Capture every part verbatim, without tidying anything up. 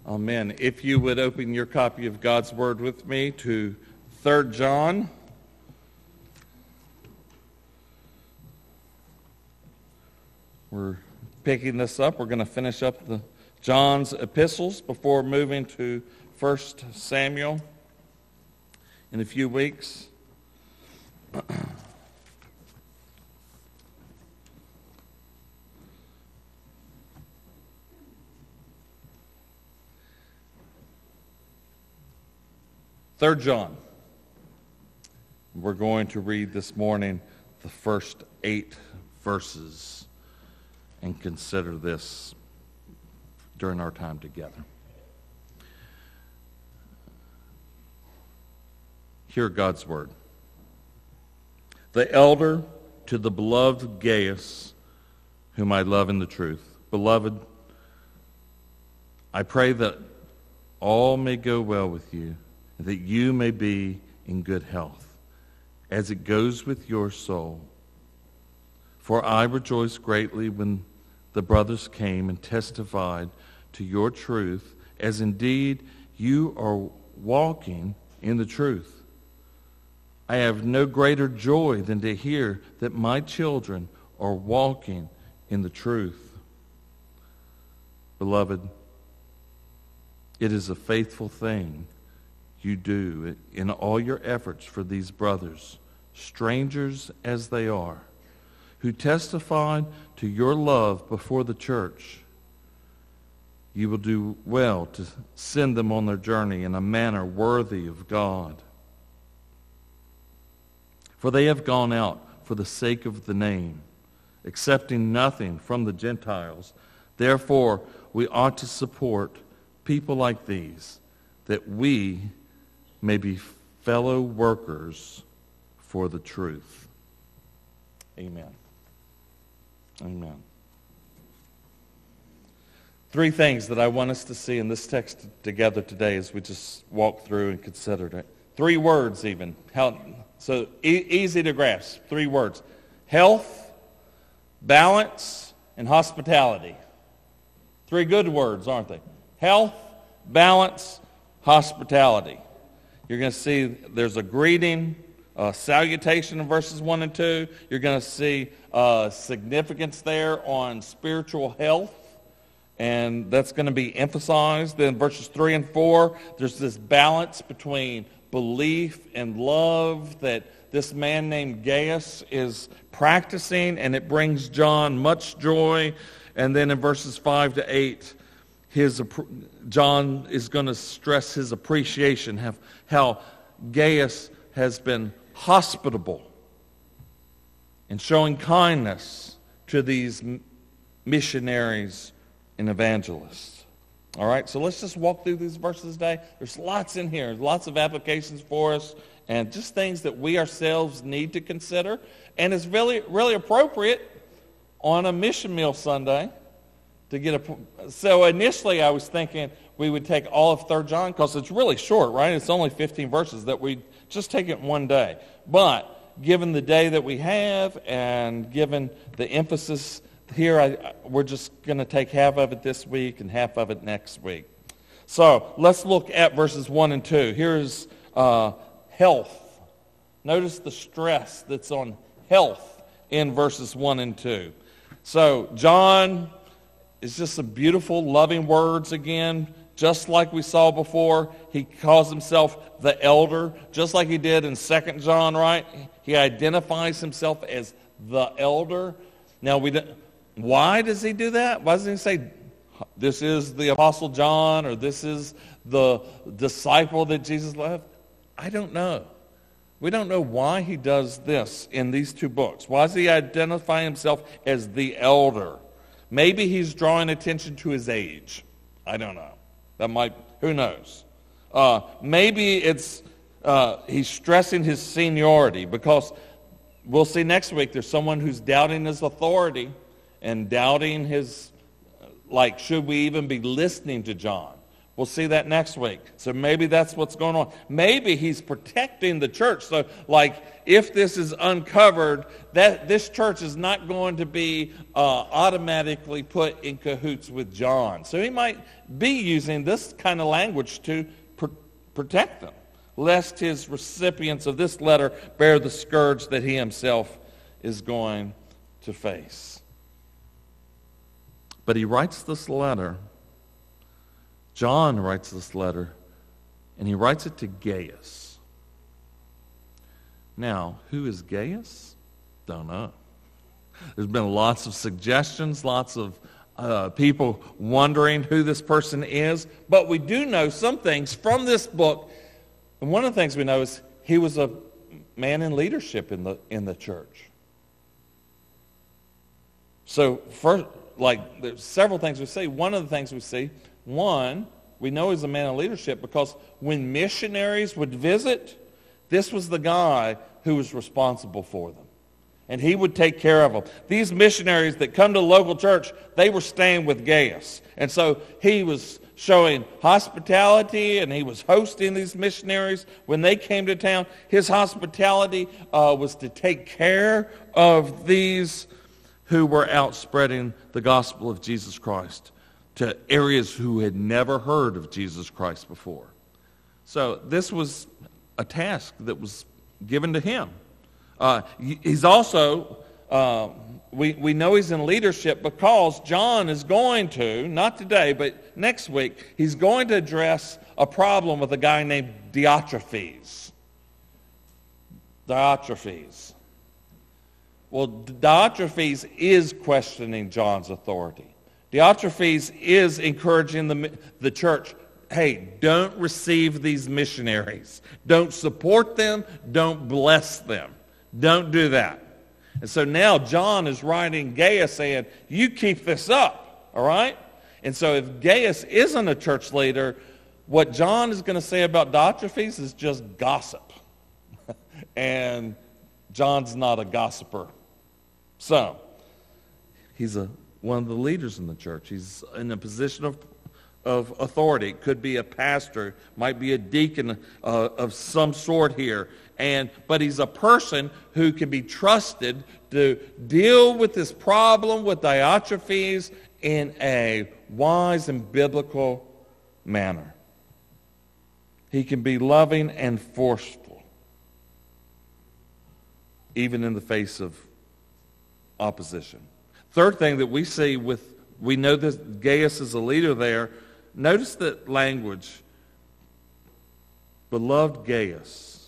Amen. If you would open your copy of God's Word with me to Third John. We're picking this up. We're going to finish up the John's epistles before moving to First Samuel in a few weeks. Third John. We're going to read this morning the first eight verses and consider this during our time together. Hear God's word. The elder to the beloved Gaius, whom I love in the truth. Beloved, I pray that all may go well with you, and that you may be in good health, as it goes with your soul. For I rejoiced greatly when the brothers came and testified to your truth, as indeed you are walking in the truth. I have no greater joy than to hear that my children are walking in the truth. Beloved, it is a faithful thing you do in all your efforts for these brothers, strangers as they are, who testified to your love before the church. You will do well to send them on their journey in a manner worthy of God. For they have gone out for the sake of the name, accepting nothing from the Gentiles. Therefore, we ought to support people like these, that we may be fellow workers for the truth. Amen. Amen. Three things that I want us to see in this text together today as we just walk through and considered it. Three words even. How, so e- easy to grasp. Three words. Health, balance, and hospitality. Three good words, aren't they? Health, balance, hospitality. You're going to see there's a greeting, a salutation in verses one and two. You're going to see uh, significance there on spiritual health, and that's going to be emphasized. Then verses three and four, there's this balance between belief and love that this man named Gaius is practicing, and it brings John much joy. And then in verses five to eight, his John is going to stress his appreciation of how Gaius has been hospitable and showing kindness to these missionaries and evangelists. All right, so let's just walk through these verses today. There's lots in here, lots of applications for us, and just things that we ourselves need to consider. And it's really, really appropriate on a mission meal Sunday to get a. So initially, I was thinking we would take all of Third John because it's really short, right? It's only fifteen verses, that we just take it one day. But given the day that we have, and given the emphasis here, I, we're just going to take half of it this week and half of it next week. So let's look at verses one and two. Here's uh, health. Notice the stress that's on health in verses one and two. So John is just some beautiful, loving words again. Just like we saw before, he calls himself the elder, just like he did in Second John, right? He identifies himself as the elder. Now, we don't, why does he do that? Why doesn't he say, this is the Apostle John, or this is the disciple that Jesus loved? I don't know. We don't know why he does this in these two books. Why does he identify himself as the elder? Maybe he's drawing attention to his age. I don't know. That might, who knows? Uh, maybe it's uh, he's stressing his seniority, because we'll see next week there's someone who's doubting his authority and doubting his, like, should we even be listening to John? We'll see that next week. So maybe that's what's going on. Maybe he's protecting the church. So like if this is uncovered, that this church is not going to be uh, automatically put in cahoots with John. So he might be using this kind of language to pr- protect them, lest his recipients of this letter bear the scourge that he himself is going to face. But he writes this letter. John writes this letter, and he writes it to Gaius. Now, who is Gaius? Don't know. There's been lots of suggestions, lots of uh, people wondering who this person is, but we do know some things from this book. And one of the things we know is he was a man in leadership in the in the church. So, first, like, there's several things we see. One of the things we see, one, we know he's a man of leadership because when missionaries would visit, this was the guy who was responsible for them. And he would take care of them. These missionaries that come to the local church, they were staying with Gaius. And so he was showing hospitality, and he was hosting these missionaries when they came to town. His hospitality uh, was to take care of these who were out spreading the gospel of Jesus Christ to areas who had never heard of Jesus Christ before. So this was a task that was given to him. Uh, he's also, uh, we, we know he's in leadership because John is going to, not today, but next week, he's going to address a problem with a guy named Diotrephes. Diotrephes. Well, Diotrephes is questioning John's authority. Diotrephes is encouraging the, the church, hey, don't receive these missionaries. Don't support them. Don't bless them. Don't do that. And so now John is writing Gaius saying, you keep this up, all right? And so if Gaius isn't a church leader, what John is going to say about Diotrephes is just gossip. And John's not a gossiper. So, he's a, one of the leaders in the church. He's in a position of, of authority. It could be a pastor, might be a deacon uh, of some sort here. And but he's a person who can be trusted to deal with this problem with Diotrephes in a wise and biblical manner. He can be loving and forceful, even in the face of opposition. Third thing that we see with, we know that Gaius is a leader there. Notice that language, beloved Gaius.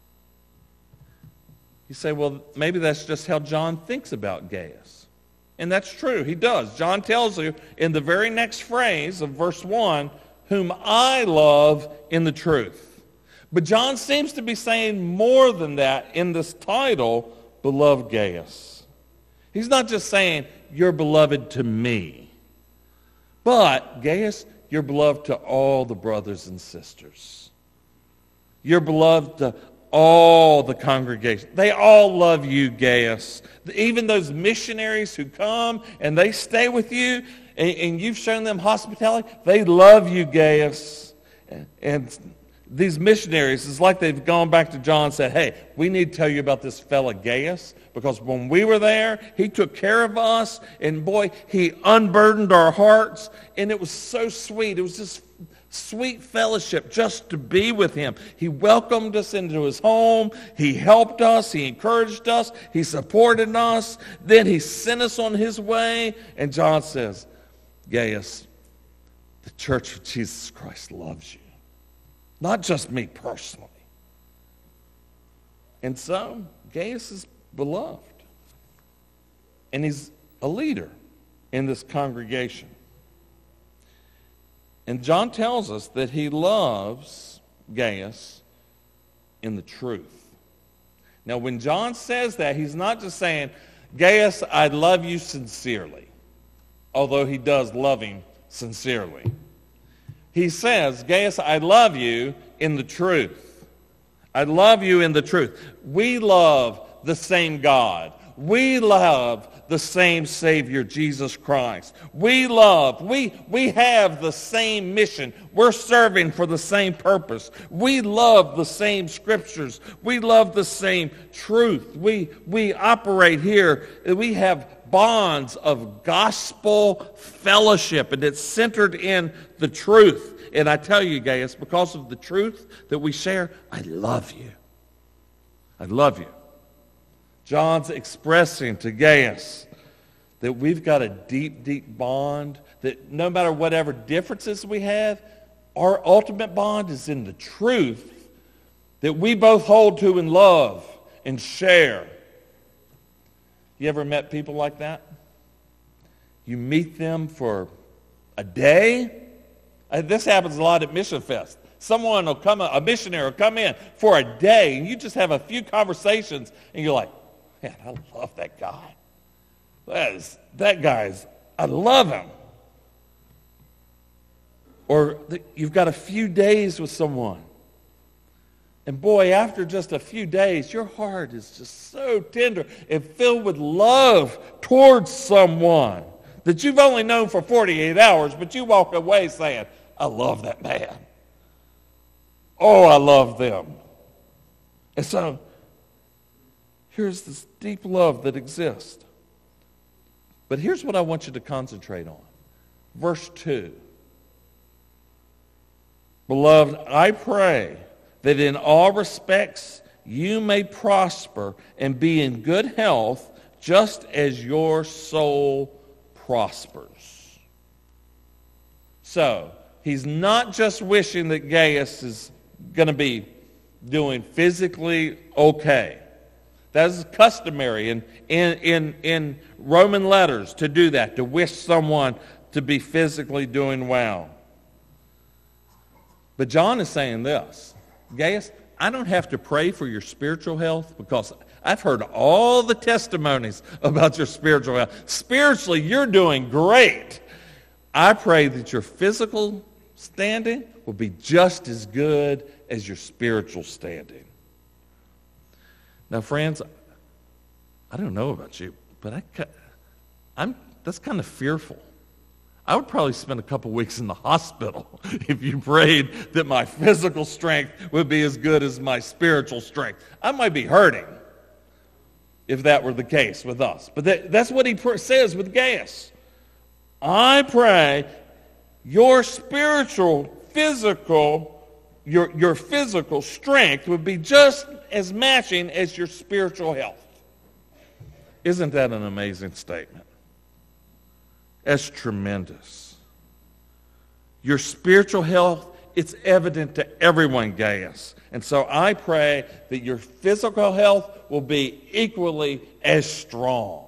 You say, well, maybe that's just how John thinks about Gaius. And that's true, he does. John tells you in the very next phrase of verse one, whom I love in the truth. But John seems to be saying more than that in this title, beloved Gaius. He's not just saying, you're beloved to me. But, Gaius, you're beloved to all the brothers and sisters. You're beloved to all the congregation. They all love you, Gaius. Even those missionaries who come and they stay with you and, and you've shown them hospitality, they love you, Gaius. And, and these missionaries, it's like they've gone back to John and said, hey, we need to tell you about this fella Gaius, because when we were there, he took care of us, and boy, he unburdened our hearts, and it was so sweet. It was just sweet fellowship just to be with him. He welcomed us into his home. He helped us. He encouraged us. He supported us. Then he sent us on his way, and John says, Gaius, the church of Jesus Christ loves you. Not just me personally. And so, Gaius is beloved. And he's a leader in this congregation. And John tells us that he loves Gaius in the truth. Now, when John says that, he's not just saying, Gaius, I love you sincerely. Although he does love him sincerely. He says, Gaius, I love you in the truth. I love you in the truth. We love the same God. We love the same Savior, Jesus Christ. We love, we, we have the same mission. We're serving for the same purpose. We love the same scriptures. We love the same truth. We, we operate here. We have bonds of gospel fellowship, and it's centered in the truth. And I tell you, Gaius, because of the truth that we share, I love you. I love you. John's expressing to Gaius that we've got a deep, deep bond, that no matter whatever differences we have, our ultimate bond is in the truth that we both hold to and love and share. You ever met people like that? You meet them for a day. Uh, This happens a lot at Mission Fest. Someone will come, a missionary will come in for a day, and you just have a few conversations, and you're like, man, I love that guy. That is, that guy's, I love him. Or the, you've got a few days with someone, and boy, after just a few days, your heart is just so tender and filled with love towards someone that you've only known for forty-eight hours, but you walk away saying, I love that man. Oh, I love them. And so, here's this deep love that exists. But here's what I want you to concentrate on. Verse two. Beloved, I pray that in all respects you may prosper and be in good health, just as your soul prospers. So, he's not just wishing that Gaius is going to be doing physically okay. That is customary in, in, in, in Roman letters to do that, to wish someone to be physically doing well. But John is saying this, Gaius, I don't have to pray for your spiritual health because I've heard all the testimonies about your spiritual health. Spiritually, you're doing great. I pray that your physical standing will be just as good as your spiritual standing. Now, friends, I don't know about you, but I, I'm, that's kind of fearful. I would probably spend a couple weeks in the hospital if you prayed that my physical strength would be as good as my spiritual strength. I might be hurting if that were the case with us. But that, that's what he pr- says with Gaius. I pray your spiritual, physical, your, your physical strength would be just as matching as your spiritual health. Isn't that an amazing statement? That's tremendous. Your spiritual health, it's evident to everyone, Gaius. And so I pray that your physical health will be equally as strong.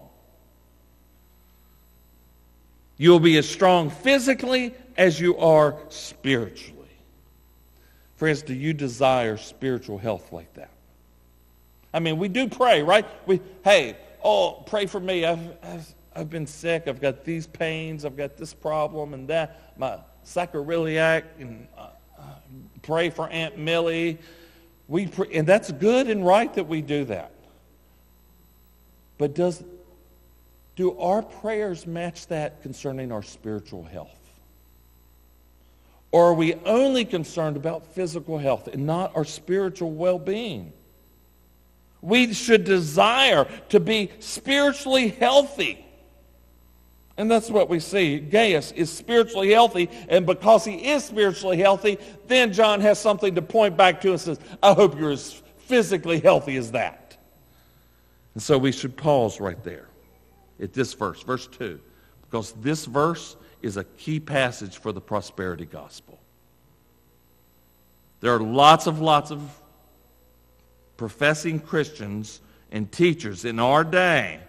You'll be as strong physically as you are spiritually. Friends, do you desire spiritual health like that? I mean, we do pray, right? We, hey, oh, pray for me. I've, I've, I've been sick. I've got these pains. I've got this problem and that. My sacroiliac. And uh, uh, pray for Aunt Millie. We pray, and that's good and right that we do that. But does do our prayers match that concerning our spiritual health? Or are we only concerned about physical health and not our spiritual well-being? We should desire to be spiritually healthy. And that's what we see. Gaius is spiritually healthy, and because he is spiritually healthy, then John has something to point back to and says, I hope you're as physically healthy as that. And so we should pause right there at this verse, verse two, because this verse is a key passage for the prosperity gospel. There are lots of lots of professing Christians and teachers in our day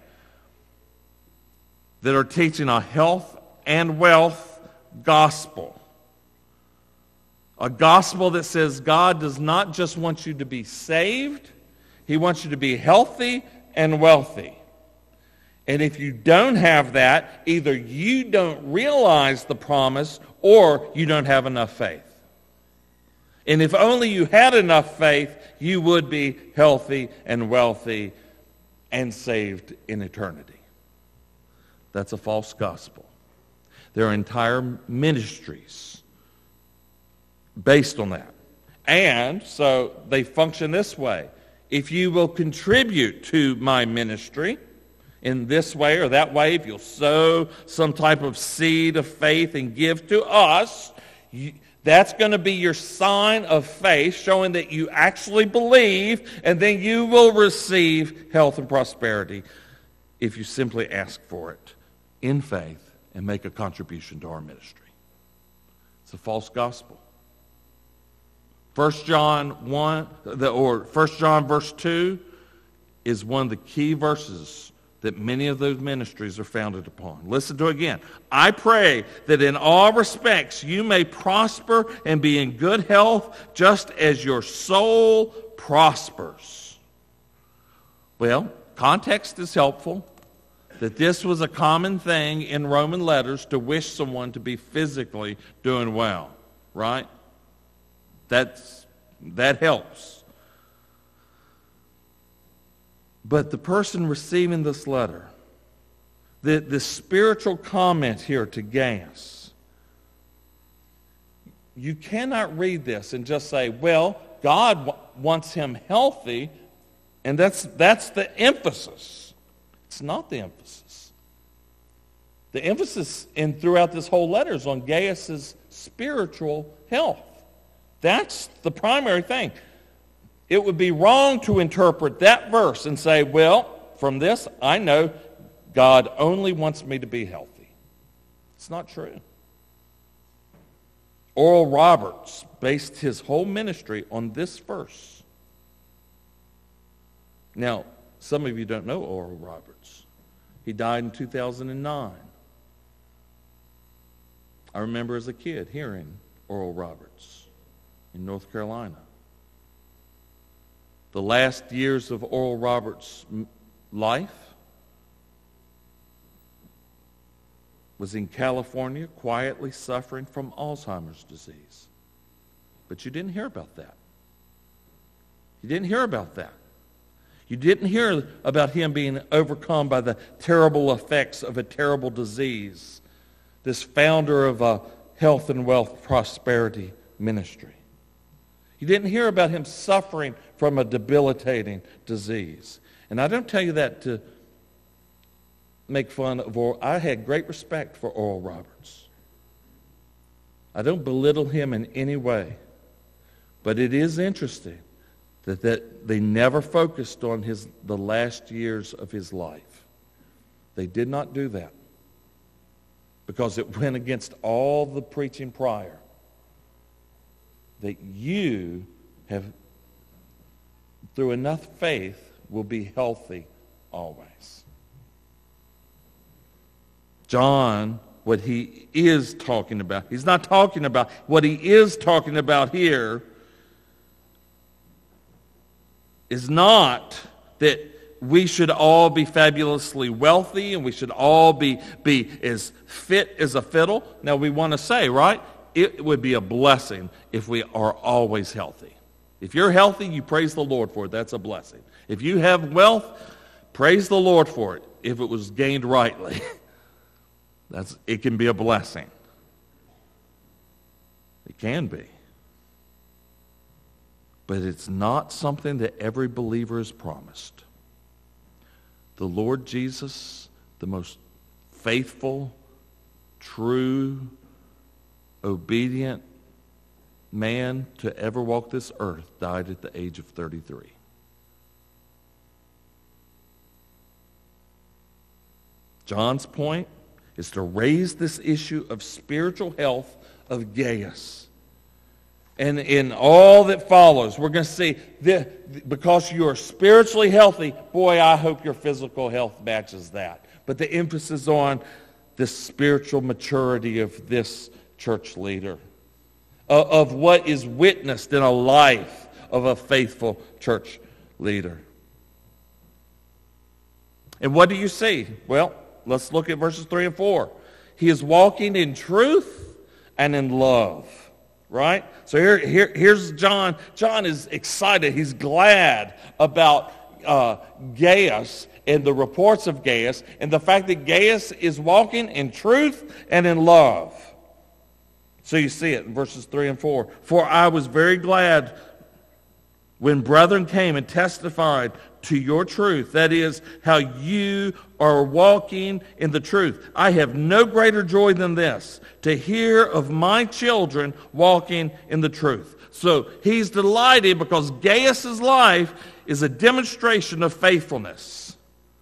that are teaching a health and wealth gospel. A gospel that says God does not just want you to be saved, he wants you to be healthy and wealthy. And if you don't have that, either you don't realize the promise or you don't have enough faith. And if only you had enough faith, you would be healthy and wealthy and saved in eternity. That's a false gospel. There are entire ministries based on that. And so they function this way. If you will contribute to my ministry in this way or that way, if you'll sow some type of seed of faith and give to us, you, that's going to be your sign of faith, showing that you actually believe, and then you will receive health and prosperity if you simply ask for it in faith and make a contribution to our ministry. It's a false gospel. First John one, or First John verse two is one of the key verses that many of those ministries are founded upon. Listen to it again. I pray that in all respects you may prosper and be in good health, just as your soul prospers. Well, context is helpful. That this was a common thing in Roman letters to wish someone to be physically doing well, right? That's, that helps. But the person receiving this letter, the, the spiritual comment here to Gaius, you cannot read this and just say, well, God w- wants him healthy, and that's, that's the emphasis. It's not the emphasis. The emphasis in throughout this whole letter is on Gaius' spiritual health. That's the primary thing. It would be wrong to interpret that verse and say, well, from this I know God only wants me to be healthy. It's not true. Oral Roberts based his whole ministry on this verse. Now, some of you don't know Oral Roberts. He died in two thousand nine. I remember as a kid hearing Oral Roberts in North Carolina. The last years of Oral Roberts' life was in California, quietly suffering from Alzheimer's disease. But you didn't hear about that. You didn't hear about that. You didn't hear about him being overcome by the terrible effects of a terrible disease. This founder of a health and wealth prosperity ministry. You didn't hear about him suffering from a debilitating disease. And I don't tell you that to make fun of Oral. I had great respect for Oral Roberts. I don't belittle him in any way. But it is interesting that, that they never focused on his the last years of his life. They did not do that because it went against all the preaching prior that you have, through enough faith, will be healthy always. John, what he is talking about, he's not talking about, what he is talking about here is not that we should all be fabulously wealthy and we should all be, be as fit as a fiddle. Now we want to say, right, it would be a blessing if we are always healthy. If you're healthy, you praise the Lord for it. That's a blessing. If you have wealth, praise the Lord for it. If it was gained rightly, that's it can be a blessing. It can be. But it's not something that every believer is promised. The Lord Jesus, the most faithful, true, obedient man to ever walk this earth, died at the age of thirty-three. John's point is to raise this issue of spiritual health of Gaius. And in all that follows, we're going to see, that because you are spiritually healthy, boy, I hope your physical health matches that. But the emphasis on the spiritual maturity of this church leader, of what is witnessed in a life of a faithful church leader. And what do you see? Well, let's look at verses three and four. He is walking in truth and in love. Right? So here, here, here's John. John is excited. He's glad about uh, Gaius and the reports of Gaius and the fact that Gaius is walking in truth and in love. So you see it in verses three and four. For I was very glad when brethren came and testified to your truth, that is, how you are walking in the truth. I have no greater joy than this, to hear of my children walking in the truth. So he's delighted because Gaius' life is a demonstration of faithfulness.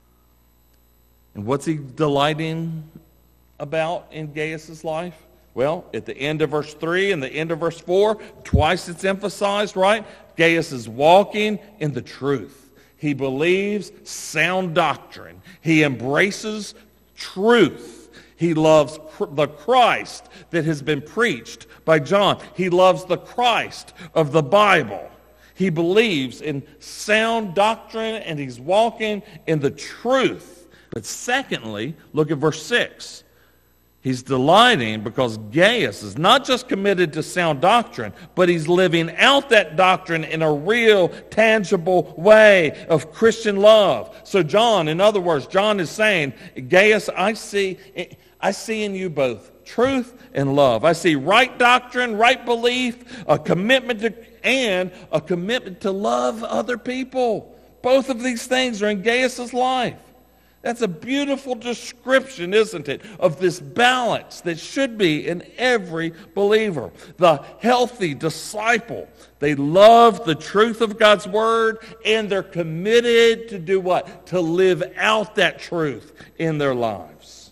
And what's he delighting about in Gaius' life? Well, at the end of verse three and the end of verse four, twice it's emphasized, right? Gaius is walking in the truth. He believes sound doctrine. He embraces truth. He loves the Christ that has been preached by John. He loves the Christ of the Bible. He believes in sound doctrine and he's walking in the truth. But secondly, look at verse six. He's delighting because Gaius is not just committed to sound doctrine, but he's living out that doctrine in a real, tangible way of Christian love. So John, in other words, John is saying, Gaius, I see, I see in you both truth and love. I see right doctrine, right belief, a commitment to, and a commitment to love other people. Both of these things are in Gaius' life. That's a beautiful description, isn't it, of this balance that should be in every believer. The healthy disciple, they love the truth of God's word, and they're committed to do what? To live out that truth in their lives.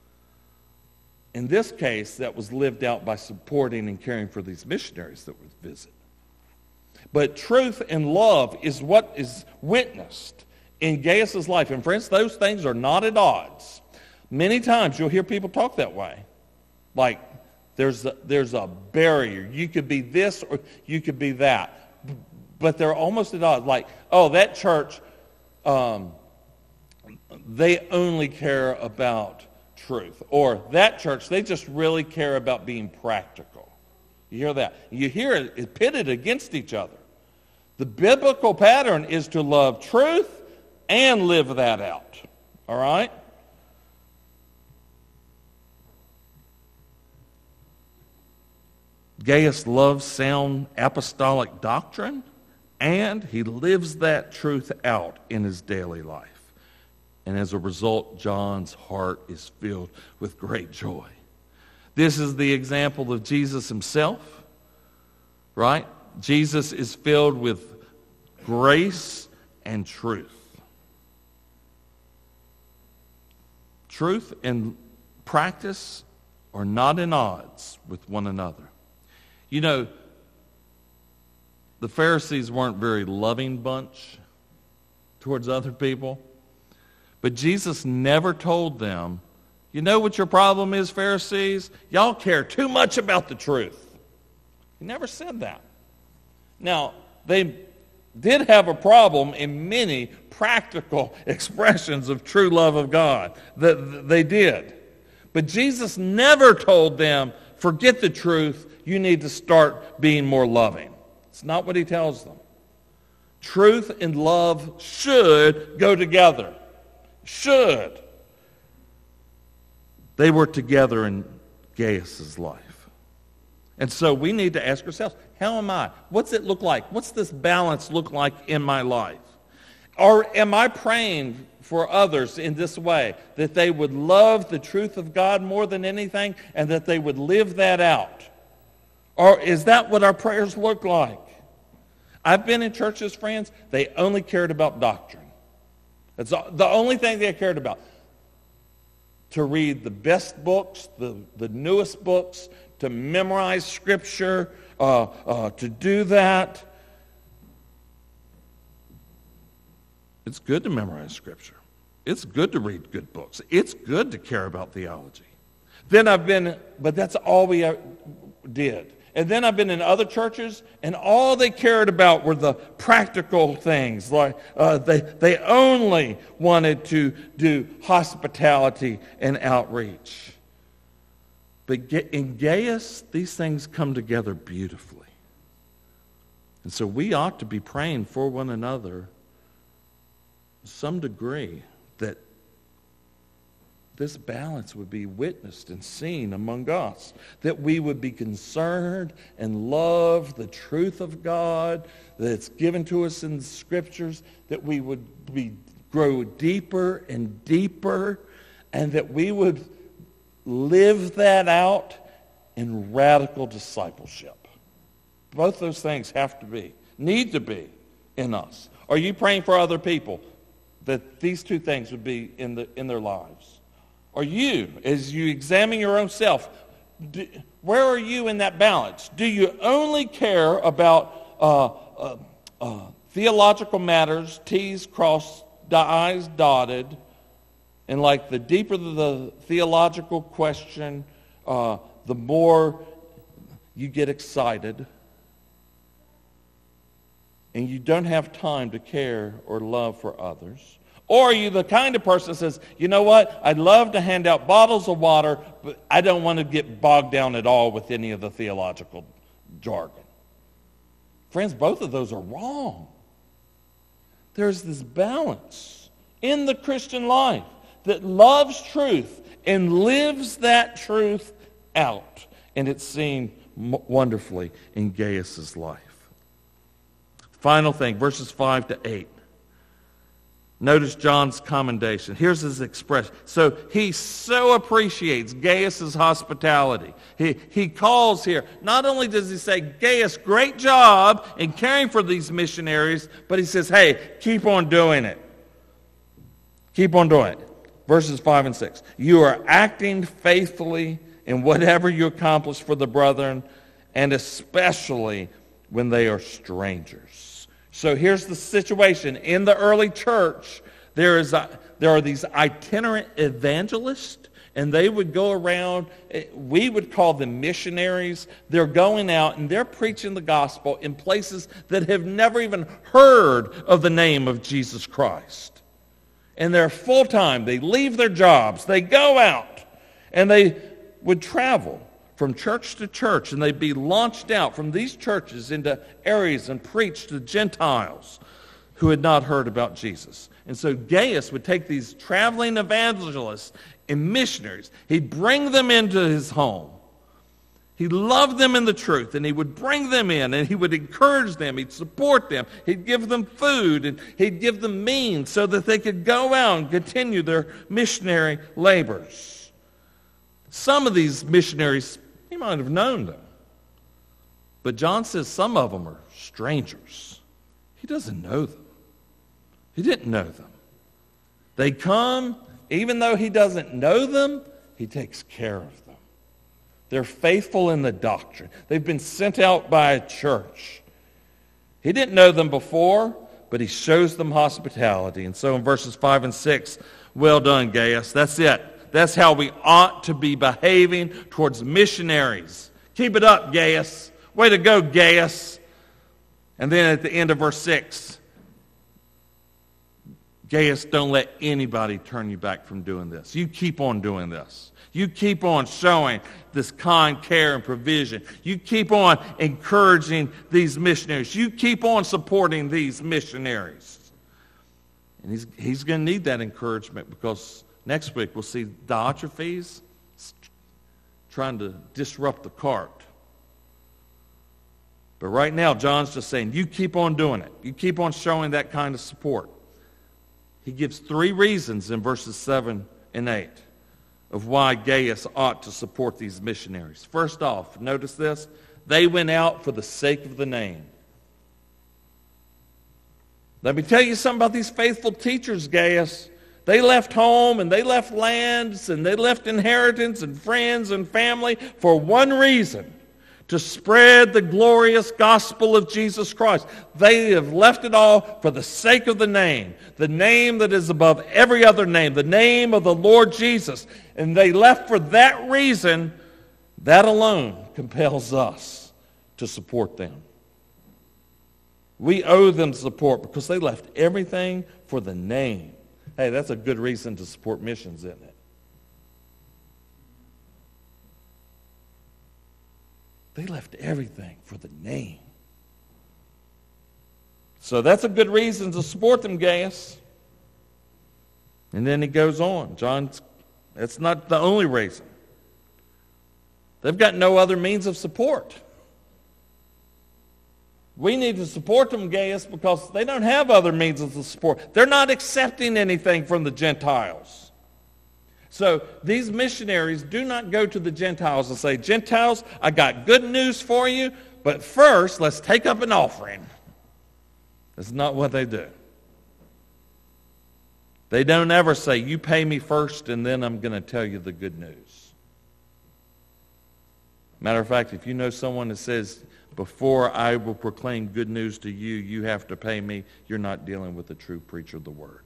In this case, that was lived out by supporting and caring for these missionaries that would visit. But truth and love is what is witnessed in Gaius' life. And friends, those things are not at odds. Many times you'll hear people talk that way. Like, there's a, there's a barrier. You could be this or you could be that. But they're almost at odds. Like, oh, that church, um, they only care about truth. Or that church, they just really care about being practical. You hear that? You hear it pitted against each other. The biblical pattern is to love truth and live that out. All right? Gaius loves sound apostolic doctrine, and he lives that truth out in his daily life. And as a result, John's heart is filled with great joy. This is the example of Jesus himself, right? Jesus is filled with grace and truth. Truth and practice are not in odds with one another. You know, the Pharisees weren't a very loving bunch towards other people. But Jesus never told them, you know what your problem is, Pharisees? Y'all care too much about the truth. He never said that. Now, they did have a problem in many practical expressions of true love of God. That they did. But Jesus never told them, forget the truth, you need to start being more loving. It's not what he tells them. Truth and love should go together. Should. They were together in Gaius' life. And so we need to ask ourselves, how am I? What's it look like? What's this balance look like in my life? Or am I praying for others in this way, that they would love the truth of God more than anything and that they would live that out? Or is that what our prayers look like? I've been in churches, friends, they only cared about doctrine. That's the only thing they cared about. To read the best books, the, the newest books, to memorize Scripture, uh, uh, to do that. It's good to memorize Scripture. It's good to read good books. It's good to care about theology. Then I've been, but that's all we did. And then I've been in other churches, and all they cared about were the practical things. Like uh, they, they only wanted to do hospitality and outreach. But in Gaius, these things come together beautifully. And so we ought to be praying for one another some degree, that this balance would be witnessed and seen among us, that we would be concerned and love the truth of God that's given to us in the Scriptures, that we would be grow deeper and deeper, and that we would live that out in radical discipleship. Both those things have to be, need to be in us. Are you praying for other people that these two things would be in the in their lives? Are you, as you examine your own self, do, where are you in that balance? Do you only care about uh, uh, uh, theological matters, T's crossed, I's dotted, and like the deeper the theological question, uh, the more you get excited, and you don't have time to care or love for others? Or are you the kind of person that says, you know what, I'd love to hand out bottles of water, but I don't want to get bogged down at all with any of the theological jargon? Friends, both of those are wrong. There's this balance in the Christian life that loves truth and lives that truth out. And it's seen wonderfully in Gaius' life. Final thing, verses five to eight. Notice John's commendation. Here's his expression. So he so appreciates Gaius' hospitality. He, he calls here. Not only does he say, Gaius, great job in caring for these missionaries, but he says, hey, keep on doing it. Keep on doing it. Verses five and six. You are acting faithfully in whatever you accomplish for the brethren, and especially when they are strangers. So here's the situation. In the early church, there is a, there are these itinerant evangelists, and they would go around. We would call them missionaries. They're going out, and they're preaching the gospel in places that have never even heard of the name of Jesus Christ. And they're full-time. They leave their jobs. They go out, and they would travel from church to church, and they'd be launched out from these churches into areas and preach to Gentiles who had not heard about Jesus. And so Gaius would take these traveling evangelists and missionaries. He'd bring them into his home. He loved them in the truth, and he would bring them in, and he would encourage them. He'd support them. He'd give them food, and he'd give them means so that they could go out and continue their missionary labors. Some of these missionaries, he might have known them. But John says some of them are strangers. He doesn't know them. He didn't know them. They come, even though he doesn't know them, he takes care of them. They're faithful in the doctrine. They've been sent out by a church. He didn't know them before, but he shows them hospitality. And so in verses five and six, well done, Gaius. That's it. That's how we ought to be behaving towards missionaries. Keep it up, Gaius. Way to go, Gaius. And then at the end of verse six, Gaius, don't let anybody turn you back from doing this. You keep on doing this. You keep on showing this kind care and provision. You keep on encouraging these missionaries. You keep on supporting these missionaries. And he's, he's going to need that encouragement, because next week we'll see Diotrephes trying to disrupt the cart. But right now, John's just saying, you keep on doing it. You keep on showing that kind of support. He gives three reasons in verses seven and eight of why Gaius ought to support these missionaries. First off, notice this, they went out for the sake of the name. Let me tell you something about these faithful teachers, Gaius. They left home, and they left lands, and they left inheritance and friends and family for one reason: to spread the glorious gospel of Jesus Christ. They have left it all for the sake of the name, the name that is above every other name, the name of the Lord Jesus. And they left for that reason. That alone compels us to support them. We owe them support because they left everything for the name. Hey, that's a good reason to support missions, isn't it? They left everything for the name. So that's a good reason to support them, Gaius. And then he goes on. John's, that's not the only reason. They've got no other means of support. We need to support them, Gaius, because they don't have other means of support. They're not accepting anything from the Gentiles. So these missionaries do not go to the Gentiles and say, Gentiles, I got good news for you, but first let's take up an offering. That's not what they do. They don't ever say, you pay me first and then I'm going to tell you the good news. Matter of fact, if you know someone that says, before I will proclaim good news to you, you have to pay me, you're not dealing with a true preacher of the word.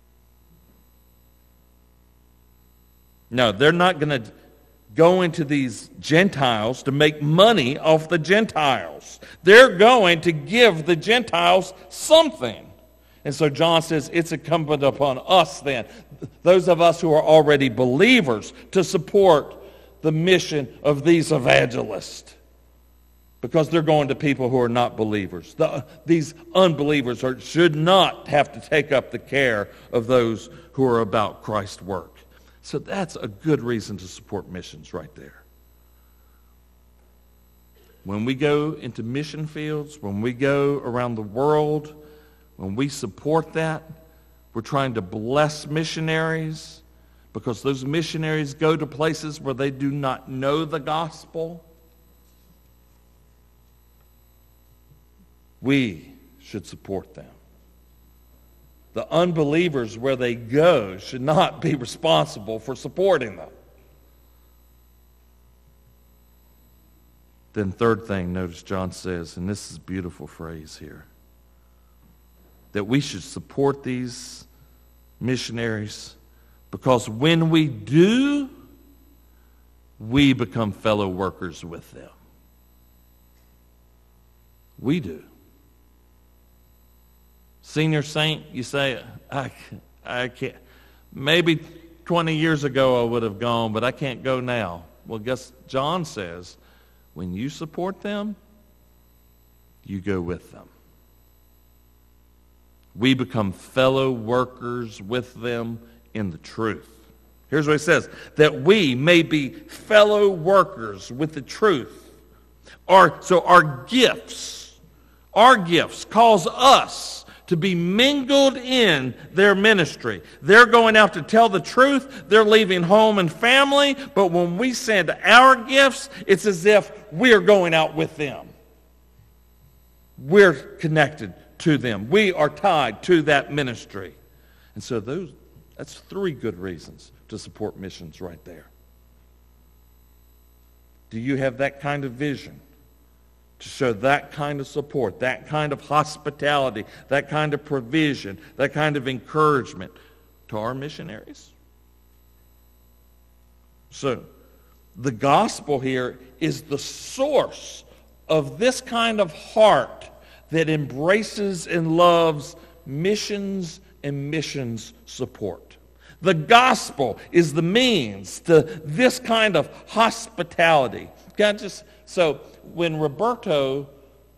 No, they're not going to go into these Gentiles to make money off the Gentiles. They're going to give the Gentiles something. And so John says it's incumbent upon us then, those of us who are already believers, to support the mission of these evangelists. Because they're going to people who are not believers. The, these unbelievers are, should not have to take up the care of those who are about Christ's work. So that's a good reason to support missions right there. When we go into mission fields, when we go around the world, when we support that, we're trying to bless missionaries because those missionaries go to places where they do not know the gospel. We should support them. The unbelievers, where they go, should not be responsible for supporting them. Then third thing, notice John says, and this is a beautiful phrase here, that we should support these missionaries because when we do, we become fellow workers with them. We do. Senior saint, you say, I, I can't. Maybe twenty years ago I would have gone, but I can't go now. Well, guess John says, when you support them, you go with them. We become fellow workers with them in the truth. Here's what he says, that we may be fellow workers with the truth. Our, so our gifts, our gifts cause us to be mingled in their ministry. They're going out to tell the truth. They're leaving home and family. But when we send our gifts, it's as if we're going out with them. We're connected to them. We are tied to that ministry. And so those, that's three good reasons to support missions right there. Do you have that kind of vision? To show that kind of support, that kind of hospitality, that kind of provision, that kind of encouragement to our missionaries? So, the gospel here is the source of this kind of heart that embraces and loves missions and missions support. The gospel is the means to this kind of hospitality. God just so when Roberto,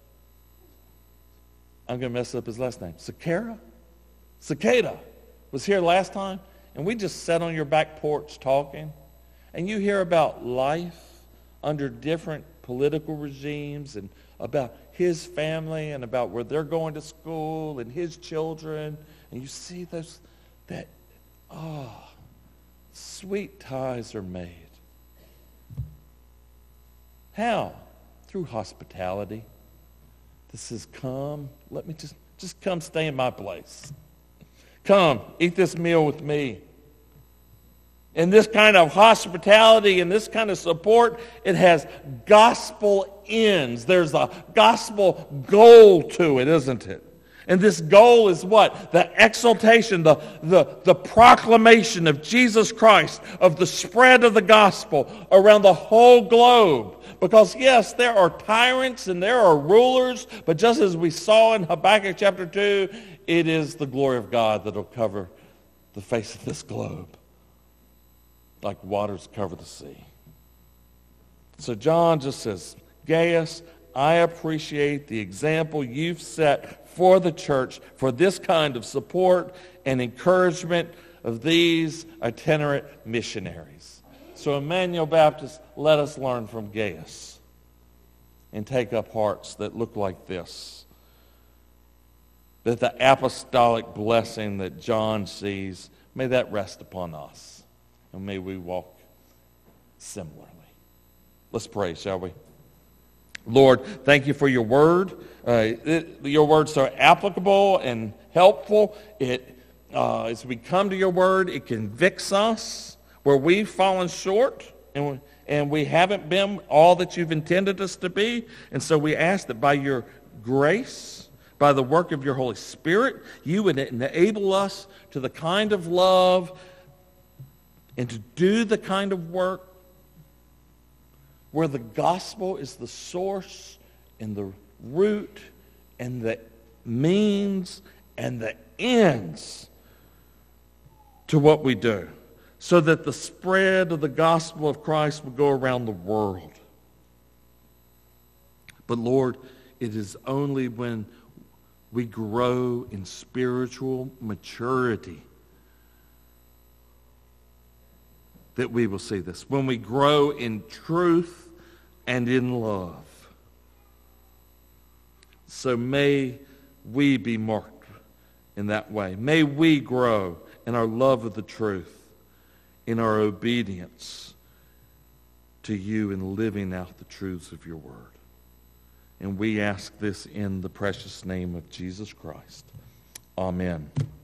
I'm going to mess up his last name, Cicada? Cicada was here last time, and we just sat on your back porch talking, and you hear about life under different political regimes and about his family and about where they're going to school and his children, and you see those, that, oh, sweet ties are made. How? Through hospitality. This is come, let me just, just come stay in my place. Come, eat this meal with me. And this kind of hospitality and this kind of support, it has gospel ends. There's a gospel goal to it, isn't it? And this goal is what? The exaltation, the, the, the proclamation of Jesus Christ, of the spread of the gospel around the whole globe. Because yes, there are tyrants and there are rulers, but just as we saw in Habakkuk chapter two, it is the glory of God that will cover the face of this globe, like waters cover the sea. So John just says, Gaius, I appreciate the example you've set for the church, for this kind of support and encouragement of these itinerant missionaries. So Emmanuel Baptist, let us learn from Gaius and take up hearts that look like this. That the apostolic blessing that John sees, may that rest upon us. And may we walk similarly. Let's pray, shall we? Lord, thank you for your word. Uh, it, your word's so applicable and helpful. It, uh, as we come to your word, it convicts us where we've fallen short and we, and we haven't been all that you've intended us to be. And so we ask that by your grace, by the work of your Holy Spirit, you would enable us to the kind of love and to do the kind of work where the gospel is the source and the root and the means and the ends to what we do, so that the spread of the gospel of Christ will go around the world. But Lord, it is only when we grow in spiritual maturity that we will see this. When we grow in truth and in love. So may we be marked in that way. May we grow in our love of the truth, in our obedience to you and living out the truths of your word. And we ask this in the precious name of Jesus Christ. Amen.